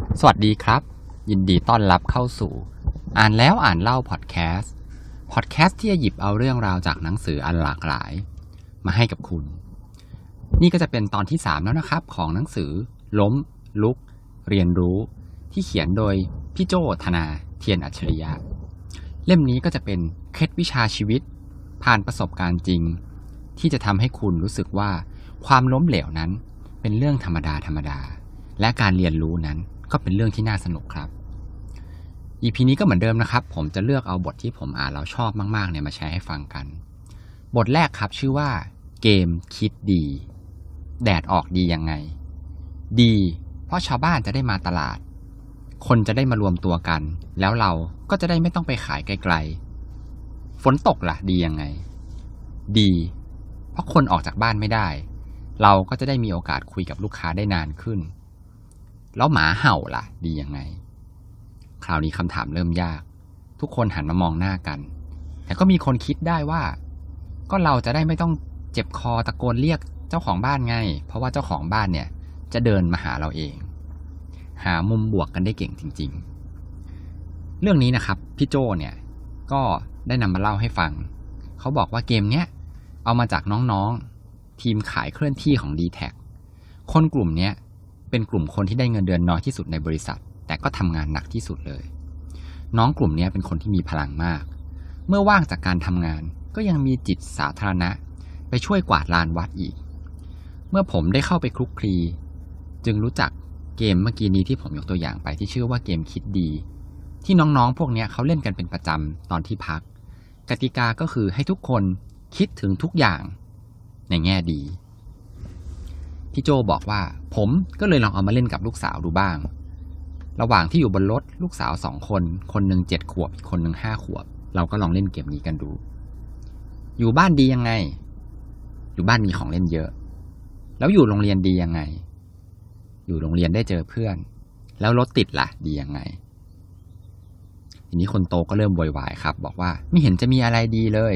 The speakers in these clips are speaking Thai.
สวัสดีครับยินดีต้อนรับเข้าสู่อ่านแล้วอ่านเล่าพอดแคสต์ที่จะหยิบเอาเรื่องราวจากหนังสืออันหลากหลายมาให้กับคุณนี่ก็จะเป็นตอนที่3แล้วนะครับของหนังสือล้มลุกเรียนรู้ที่เขียนโดยพี่โจธนาเทียนอัจฉริยะเล่มนี้ก็จะเป็นเคล็ดวิชาชีวิตผ่านประสบการณ์จริงที่จะทำให้คุณรู้สึกว่าความล้มเหลวนั้นเป็นเรื่องธรรมดาและการเรียนรู้นั้นก็เป็นเรื่องที่น่าสนุกครับ EP นี้ก็เหมือนเดิมนะครับผมจะเลือกเอาบทที่ผมอ่านแล้วชอบมากๆเนี่ยมาแชร์ให้ฟังกันบทแรกครับชื่อว่าเกมคิดดีแดดออกดียังไงดีเพราะชาวบ้านจะได้มาตลาดคนจะได้มารวมตัวกันแล้วเราก็จะได้ไม่ต้องไปขายไกลๆฝนตกล่ะดียังไงดีเพราะคนออกจากบ้านไม่ได้เราก็จะได้มีโอกาสคุยกับลูกค้าได้นานขึ้นแล้วหมาเห่าล่ะดียังไงคราวนี้คำถามเริ่มยากทุกคนหันมามองหน้ากันแต่ก็มีคนคิดได้ว่าก็เราจะได้ไม่ต้องเจ็บคอตะโกนเรียกเจ้าของบ้านไงเพราะว่าเจ้าของบ้านเนี่ยจะเดินมาหาเราเองหามุมบวกกันได้เก่งจริงๆเรื่องนี้นะครับพี่โจเนี่ยก็ได้นำมาเล่าให้ฟังเขาบอกว่าเกมเนี้ยเอามาจากน้องๆทีมขายเคลื่อนที่ของ D-Tag คนกลุ่มเนี้ยเป็นกลุ่มคนที่ได้เงินเดือนน้อยที่สุดในบริษัทแต่ก็ทำงานหนักที่สุดเลยน้องกลุ่มนี้เป็นคนที่มีพลังมากเมื่อว่างจากการทำงานก็ยังมีจิตสาธารณะไปช่วยกวาดลานวัดอีกเมื่อผมได้เข้าไปคลุกคลีจึงรู้จักเกมเมื่อกี้นี้ที่ผมยกตัวอย่างไปที่ชื่อว่าเกมคิดดีที่น้องๆพวกนี้เขาเล่นกันเป็นประจำตอนที่พักกติกาก็คือให้ทุกคนคิดถึงทุกอย่างในแง่ดีพี่โจบอกว่าผมก็เลยลองเอามาเล่นกับลูกสาวดูบ้างระหว่างที่อยู่บนรถลูกสาว2คนคนหนึ่ง7 ขวบอีกคนหนึ่ง5 ขวบเราก็ลองเล่นเกมนี้กันดูอยู่บ้านดียังไงอยู่บ้านมีของเล่นเยอะแล้วอยู่โรงเรียนดียังไงอยู่โรงเรียนได้เจอเพื่อนแล้วรถติดล่ะดียังไงทีนี้คนโตก็เริ่มโวยวายครับบอกว่าไม่เห็นจะมีอะไรดีเลย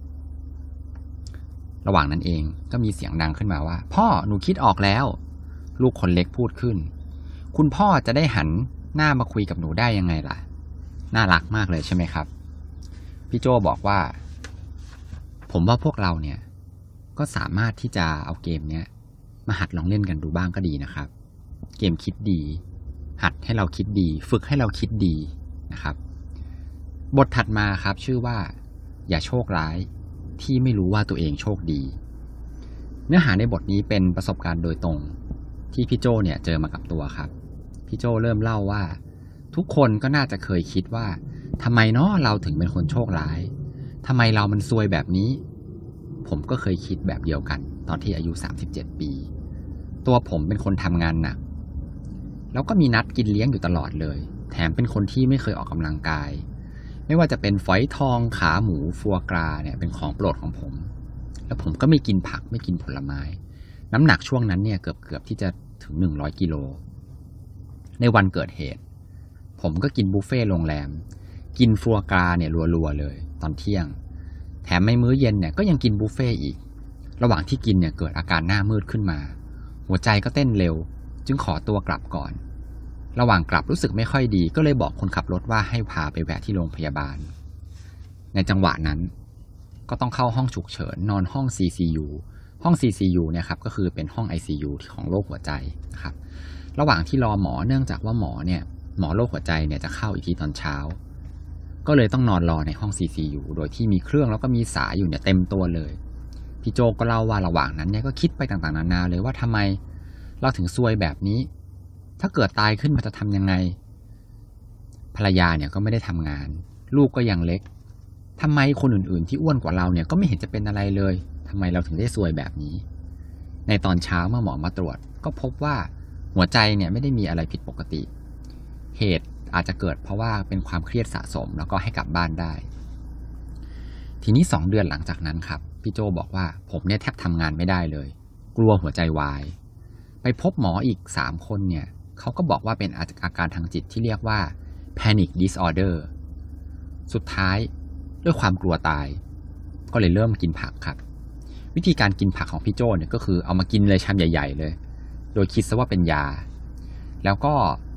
ระหว่างนั้นเองก็มีเสียงดังขึ้นมาว่าพ่อหนูคิดออกแล้วลูกคนเล็กพูดขึ้นคุณพ่อจะได้หันหน้ามาคุยกับหนูได้ยังไงล่ะน่ารักมากเลยใช่ไหมครับพี่โจบอกว่าผมว่าพวกเราเนี่ยก็สามารถที่จะเอาเกมเนี้ยมาหัดลองเล่นกันดูบ้างก็ดีนะครับเกมคิดดีหัดให้เราคิดดีฝึกให้เราคิดดีนะครับบทถัดมาครับชื่อว่าอย่าโชคร้ายที่ไม่รู้ว่าตัวเองโชคดีเนื้อหาในบทนี้เป็นประสบการณ์โดยตรงที่พี่โจเนี่ยเจอมากับตัวครับพี่โจเริ่มเล่าว่าทุกคนก็น่าจะเคยคิดว่าทำไมเนาะเราถึงเป็นคนโชคร้ายทำไมเรามันซวยแบบนี้ผมก็เคยคิดแบบเดียวกันตอนที่อายุ37 ปีตัวผมเป็นคนทำงานหนักแล้วก็มีนัดกินเลี้ยงอยู่ตลอดเลยแถมเป็นคนที่ไม่เคยออกกำลังกายไม่ว่าจะเป็นฝอยทองขาหมูฟัวกราเนี่ยเป็นของโปรดของผมแล้วผมก็ไม่กินผักไม่กินผลไม้น้ำหนักช่วงนั้นเนี่ยเกือบที่จะถึง100 กิโลในวันเกิดเหตุผมก็กินบุฟเฟ่ต์โรงแรมกินฟัวกราเนี่ยรัวๆเลยตอนเที่ยงแถมในมื้อเย็นเนี่ยก็ยังกินบุฟเฟ่ต์อีกระหว่างที่กินเนี่ยเกิดอาการหน้ามืดขึ้นมาหัวใจก็เต้นเร็วจึงขอตัวกลับก่อนระหว่างกลับรู้สึกไม่ค่อยดีก็เลยบอกคนขับรถว่าให้พาไปแวะที่โรงพยาบาลในจังหวะนั้นก็ต้องเข้าห้องฉุกเฉินนอนห้อง CCU ห้อง CCU เนี่ยครับก็คือเป็นห้อง ICU ของโรคหัวใจนะครับระหว่างที่รอหมอเนื่องจากว่าหมอโรคหัวใจเนี่ยจะเข้าอีกทีตอนเช้าก็เลยต้องนอนรอในห้อง CCU โดยที่มีเครื่องแล้วก็มีสายอยู่เนี่ยเต็มตัวเลยพี่โจก็เล่าว่าระหว่างนั้นเนี่ยก็คิดไปต่างๆนานาเลยว่าทำไมเราถึงซวยแบบนี้ถ้าเกิดตายขึ้นมาจะทำยังไงภรรยาเนี่ยก็ไม่ได้ทำงานลูกก็ยังเล็กทำไมคนอื่นๆที่อ้วนกว่าเราเนี่ยก็ไม่เห็นจะเป็นอะไรเลยทำไมเราถึงได้ซวยแบบนี้ในตอนเช้าเมื่อหมอมาตรวจก็พบว่าหัวใจเนี่ยไม่ได้มีอะไรผิดปกติเหตุอาจจะเกิดเพราะว่าเป็นความเครียดสะสมแล้วก็ให้กลับบ้านได้ทีนี้2 เดือนหลังจากนั้นครับพี่โจบอกว่าผมเนี่ยแทบทำงานไม่ได้เลยกลัวหัวใจวายไปพบหมออีก3 คนเนี่ยเขาก็บอกว่าเป็นอาการทางจิตที่เรียกว่า panic disorder สุดท้ายด้วยความกลัวตายก็เลยเริ่มกินผักครับวิธีการกินผักของพี่โจเนี่ยก็คือเอามากินเลยชามใหญ่ๆเลยโดยคิดซะว่าเป็นยาแล้วก็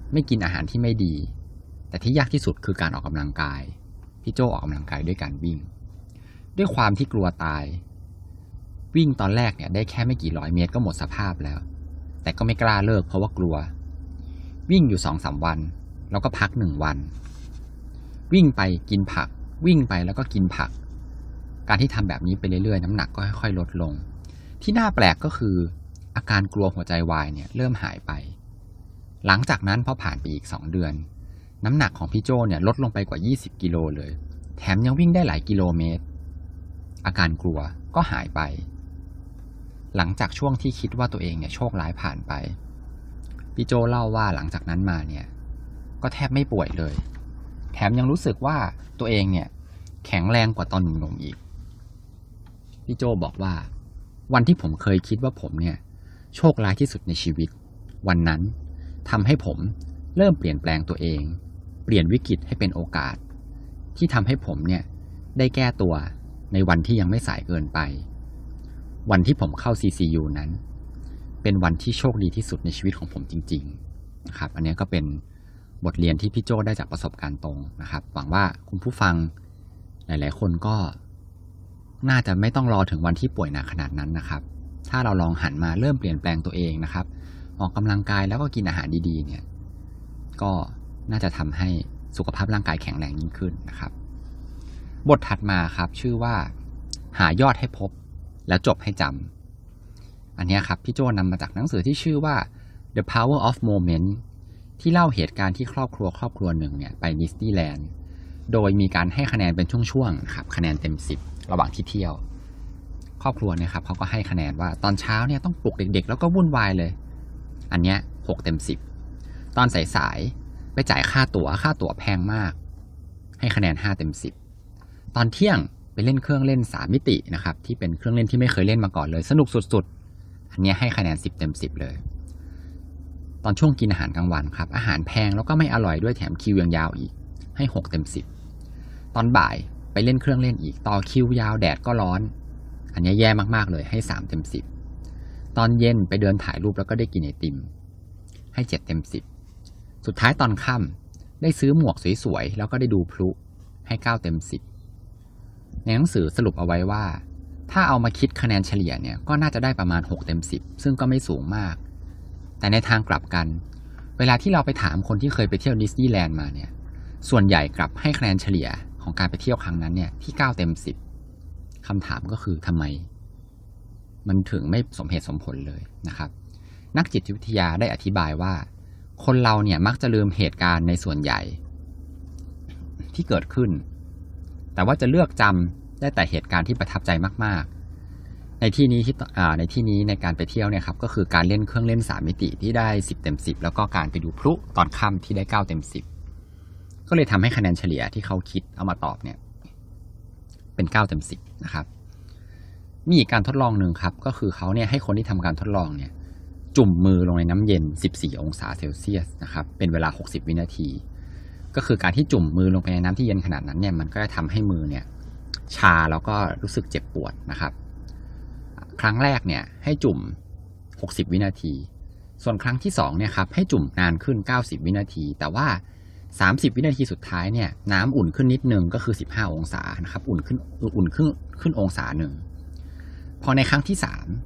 ไม่กินอาหารที่ไม่ดีแต่ที่ยากที่สุดคือการออกกำลังกายพี่โจออกกำลังกายด้วยการวิ่งด้วยความที่กลัวตายวิ่งตอนแรกเนี่ยได้แค่ไม่กี่ร้อยเมตรก็หมดสภาพแล้วแต่ก็ไม่กล้าเลิกเพราะว่ากลัววิ่งอยู่ 2-3 วันแล้วก็พัก1 วันวิ่งไปกินผักวิ่งไปแล้วก็กินผักการที่ทำแบบนี้ไปเรื่อยๆน้ำหนักก็ค่อยๆลดลงที่น่าแปลกก็คืออาการกลัวหัวใจวายเนี่ยเริ่มหายไปหลังจากนั้นพอผ่านไปอีก2 เดือนน้ำหนักของพี่โจเนี่ยลดลงไปกว่า20 กิโลเลยแถมยังวิ่งได้หลายกิโลเมตรอาการกลัวก็หายไปหลังจากช่วงที่คิดว่าตัวเองเนี่ยโชคร้ายผ่านไปพี่โจเล่าว่าหลังจากนั้นมาเนี่ยก็แทบไม่ป่วยเลยแถมยังรู้สึกว่าตัวเองเนี่ยแข็งแรงกว่าตอนหนุ่มๆอีกพี่โจบอกว่าวันที่ผมเคยคิดว่าผมเนี่ยโชคร้ายที่สุดในชีวิตวันนั้นทำให้ผมเริ่มเปลี่ยนแปลงตัวเองเปลี่ยนวิกฤตให้เป็นโอกาสที่ทำให้ผมเนี่ยได้แก้ตัวในวันที่ยังไม่สายเกินไปวันที่ผมเข้า CCU นั้นเป็นวันที่โชคดีที่สุดในชีวิตของผมจริงๆนะครับอันนี้ก็เป็นบทเรียนที่พี่โจได้จากประสบการณ์ตรงนะครับหวังว่าคุณผู้ฟังหลายๆคนก็น่าจะไม่ต้องรอถึงวันที่ป่วยหนักขนาดนั้นนะครับถ้าเราลองหันมาเริ่มเปลี่ยนแปลงตัวเองนะครับออกกำลังกายแล้วก็กินอาหารดีๆเนี่ยก็น่าจะทำให้สุขภาพร่างกายแข็งแรงยิ่งขึ้นนะครับบทถัดมาครับชื่อว่าหายอดให้พบแล้วจบให้จำอันนี้ครับพี่โจนำมาจากหนังสือที่ชื่อว่า The Power of Moment ที่เล่าเหตุการณ์ที่ครอบครัวหนึ่งเนี่ยไปดิสนีย์แลนด์โดยมีการให้คะแนนเป็นช่วงๆครับคะแนนเต็ม10ระหว่างที่เที่ยวครอบครัวเนี่ยครับเขาก็ให้คะแนนว่าตอนเช้าเนี่ยต้องปลุกเด็กๆแล้วก็วุ่นวายเลยอันเนี้ย6 เต็ม 10ตอนสายๆไปจ่ายค่าตั๋วแพงมากให้คะแนน5 เต็ม 10ตอนเที่ยงไปเล่นเครื่องเล่น3 มิตินะครับที่เป็นเครื่องเล่นที่ไม่เคยเล่นมาก่อนเลยสนุกสุดๆอันนี้ให้คะแนน10 เต็ม 10เลยตอนช่วงกินอาหารกลางวันครับอาหารแพงแล้วก็ไม่อร่อยด้วยแถมคิวยังยาวอีกให้6 เต็ม 10ตอนบ่ายไปเล่นเครื่องเล่นอีกต่อคิวยาวแดดก็ร้อนอันนี้แย่มากๆเลยให้3 เต็ม 10ตอนเย็นไปเดินถ่ายรูปแล้วก็ได้กินไอติมให้7 เต็ม 10สุดท้ายตอนค่ำได้ซื้อหมวกสวยๆแล้วก็ได้ดูพลุให้9 เต็ม 10ในหนังสือสรุปเอาไว้ว่าถ้าเอามาคิดคะแนนเฉลี่ยเนี่ยก็น่าจะได้ประมาณ6 เต็ม 10ซึ่งก็ไม่สูงมากแต่ในทางกลับกันเวลาที่เราไปถามคนที่เคยไปเที่ยวดิสนีย์แลนด์มาเนี่ยส่วนใหญ่กลับให้คะแนนเฉลี่ยของการไปเที่ยวครั้งนั้นเนี่ยที่9 เต็ม 10คำถามก็คือทำไมมันถึงไม่สมเหตุสมผลเลยนะครับนักจิตวิทยาได้อธิบายว่าคนเราเนี่ยมักจะลืมเหตุการณ์ในส่วนใหญ่ที่เกิดขึ้นแต่ว่าจะเลือกจำได้แต่เหตุการณ์ที่ประทับใจมากๆในที่นี้ในการไปเที่ยวเนี่ยครับก็คือการเล่นเครื่องเล่น3 มิติที่ได้10 เต็ม 10แล้วก็การไปดูพลุตอนค่ำที่ได้9 เต็ม 10ก็เลยทำให้คะแนนเฉลี่ยที่เขาคิดเอามาตอบเนี่ยเป็น9 เต็ม 10นะครับมีอีกการทดลองหนึ่งครับก็คือเขาเนี่ยให้คนที่ทำการทดลองเนี่ยจุ่มมือลงในน้ำเย็น14 องศาเซลเซียสนะครับเป็นเวลา60 วินาทีก็คือการที่จุ่มมือลงไปในน้ำที่เย็นขนาดนั้นเนี่ยมันก็จะทำให้มือเนี่ยชาแล้วก็รู้สึกเจ็บปวดนะครับครั้งแรกเนี่ยให้จุ่ม60 วินาทีส่วนครั้งที่2เนี่ยครับให้จุ่มนานขึ้น90 วินาทีแต่ว่า30 วินาทีสุดท้ายเนี่ยน้ำอุ่นขึ้นนิดนึงก็คือ15 องศานะครับอุ่นขึ้นองศาหนึ่งพอในครั้งที่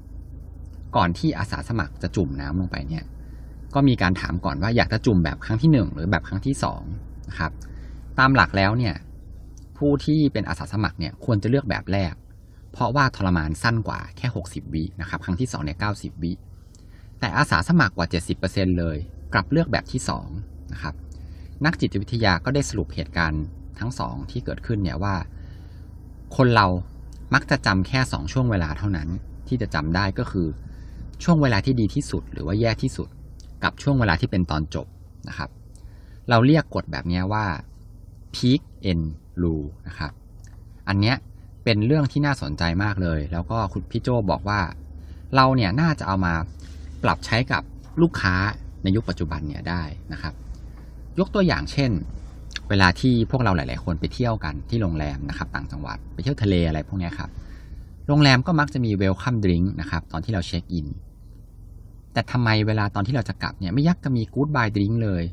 3ก่อนที่อาสาสมัครจะจุ่มน้ำลงไปเนี่ยก็มีการถามก่อนว่าอยากจะจุ่มแบบครั้งที่1หรือแบบครั้งที่2นะครับตามหลักแล้วเนี่ยผู้ที่เป็นอาสาสมัครเนี่ยควรจะเลือกแบบแรกเพราะว่าทรมานสั้นกว่าแค่60 วินะครับครั้งที่2เนี่ย90 วิแต่อาสาสมัครกว่า 70% เลยกลับเลือกแบบที่2นะครับนักจิตวิทยาก็ได้สรุปเหตุการณ์ทั้ง2ที่เกิดขึ้นเนี่ยว่าคนเรามักจะจำแค่2ช่วงเวลาเท่านั้นที่จะจำได้ก็คือช่วงเวลาที่ดีที่สุดหรือว่าแย่ที่สุดกับช่วงเวลาที่เป็นตอนจบนะครับเราเรียกกฎแบบนี้ว่า peak end rule นะครับอันเนี้ยเป็นเรื่องที่น่าสนใจมากเลยแล้วก็คุณพี่โจบอกว่าเราเนี่ยน่าจะเอามาปรับใช้กับลูกค้าในยุคปัจจุบันเนี่ยได้นะครับยกตัวอย่างเช่นเวลาที่พวกเราหลายๆคนไปเที่ยวกันที่โรงแรมนะครับต่างจังหวัดไปเที่ยวทะเลอะไรพวกนี้ครับโรงแรมก็มักจะมี welcome drink นะครับตอนที่เราเช็คอินแต่ทำไมเวลาตอนที่เราจะกลับเนี่ยไม่ยักจะมี goodbye drink เลย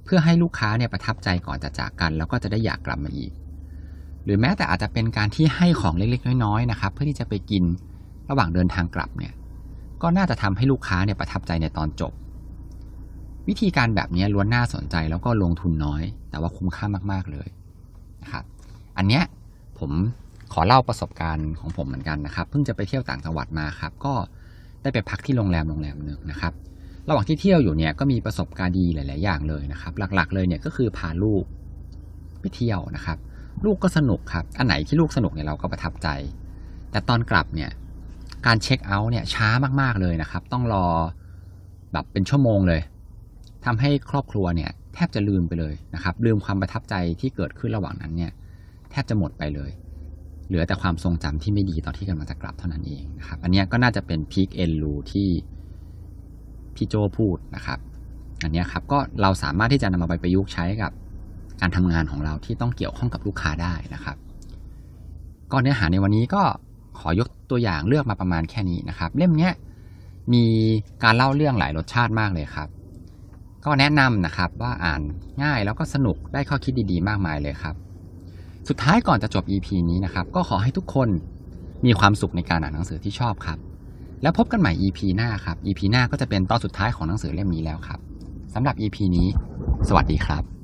เพื่อให้ลูกค้าเนี่ยประทับใจก่อนจะจากกันแล้วก็จะได้อยากกลับมาอีกหรือแม้แต่อาจจะเป็นการที่ให้ของเล็กๆน้อยๆนะครับเพื่อที่จะไปกินระหว่างเดินทางกลับเนี่ยก็น่าจะทำให้ลูกค้าเนี่ยประทับใจในตอนจบวิธีการแบบนี้ล้วนน่าสนใจแล้วก็ลงทุนน้อยแต่ว่าคุ้มค่ามากๆเลยนะครับอันเนี้ยผมขอเล่าประสบการณ์ของผมเหมือนกันนะครับเพิ่งจะไปเที่ยวต่างจังหวัดมาครับก็ได้ไปพักที่โรงแรมหนึ่งนะครับระหว่างที่เที่ยวอยู่เนี่ยก็มีประสบการณ์ดีหลายๆอย่างเลยนะครับหลักๆเลยเนี่ยก็คือพาลูกไปเที่ยวนะครับลูกก็สนุกครับอันไหนที่ลูกสนุกเนี่ยเราก็ประทับใจแต่ตอนกลับเนี่ยการเช็คเอาท์เนี่ยช้ามากๆเลยนะครับต้องรอแบบเป็นชั่วโมงเลยทำให้ครอบครัวเนี่ยแทบจะลืมไปเลยนะครับลืมความประทับใจที่เกิดขึ้นระหว่างนั้นเนี่ยแทบจะหมดไปเลยเหลือแต่ความทรงจำที่ไม่ดีตอนที่กำลังจะกลับเท่านั้นเองนะครับอันนี้ก็น่าจะเป็นพีคเอ็นรูที่พี่โจพูดนะครับอันนี้ครับก็เราสามารถที่จะนำมาไปประยุกต์ใช้กับการทำงานของเราที่ต้องเกี่ยวข้องกับลูกค้าได้นะครับก็เนื้อหาในวันนี้ก็ขอยกตัวอย่างเลือกมาประมาณแค่นี้นะครับเล่มนี้มีการเล่าเรื่องหลายรสชาติมากเลยครับก็แนะนำนะครับว่าอ่านง่ายแล้วก็สนุกได้ข้อคิดดีๆมากมายเลยครับสุดท้ายก่อนจะจบ EP นี้นะครับก็ขอให้ทุกคนมีความสุขในการอ่านหนังสือที่ชอบครับแล้วพบกันใหม่ EP หน้าครับ EP หน้าก็จะเป็นตอนสุดท้ายของหนังสือเล่มนี้แล้วครับสำหรับ EP นี้สวัสดีครับ